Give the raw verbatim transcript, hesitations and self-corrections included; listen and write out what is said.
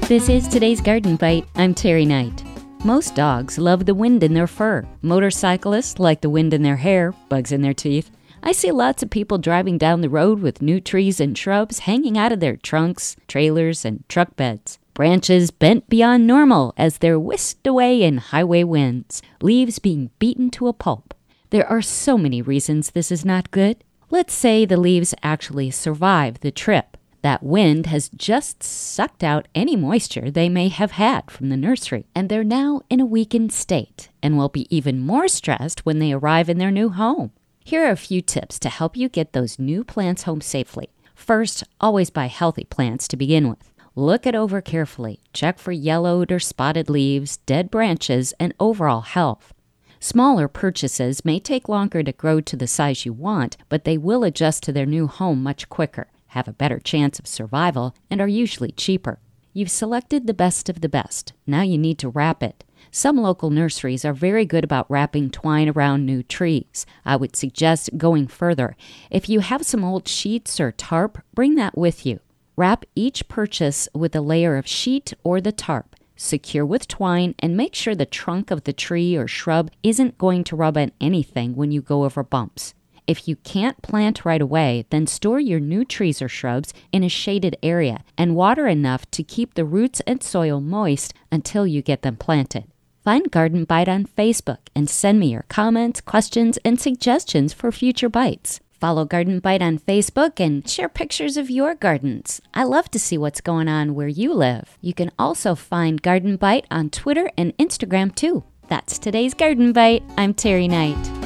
This is today's Garden Bite. I'm Terry Knight. Most dogs love the wind in their fur. Motorcyclists like the wind in their hair, bugs in their teeth. I see lots of people driving down the road with new trees and shrubs hanging out of their trunks, trailers, and truck beds. Branches bent beyond normal as they're whisked away in highway winds, leaves being beaten to a pulp. There are so many reasons this is not good. Let's say the leaves actually survive the trip. That wind has just sucked out any moisture they may have had from the nursery, and they're now in a weakened state and will be even more stressed when they arrive in their new home. Here are a few tips to help you get those new plants home safely. First, always buy healthy plants to begin with. Look it over carefully. Check for yellowed or spotted leaves, dead branches, and overall health. Smaller purchases may take longer to grow to the size you want, but they will adjust to their new home much quicker, have a better chance of survival, and are usually cheaper. You've selected the best of the best. Now you need to wrap it. Some local nurseries are very good about wrapping twine around new trees. I would suggest going further. If you have some old sheets or tarp, bring that with you. Wrap each purchase with a layer of sheet or the tarp. Secure with twine and make sure the trunk of the tree or shrub isn't going to rub on anything when you go over bumps. If you can't plant right away, then store your new trees or shrubs in a shaded area and water enough to keep the roots and soil moist until you get them planted. Find Garden Bite on Facebook and send me your comments, questions, and suggestions for future bites. Follow Garden Bite on Facebook and share pictures of your gardens. I love to see what's going on where you live. You can also find Garden Bite on Twitter and Instagram too. That's today's Garden Bite. I'm Terry Knight.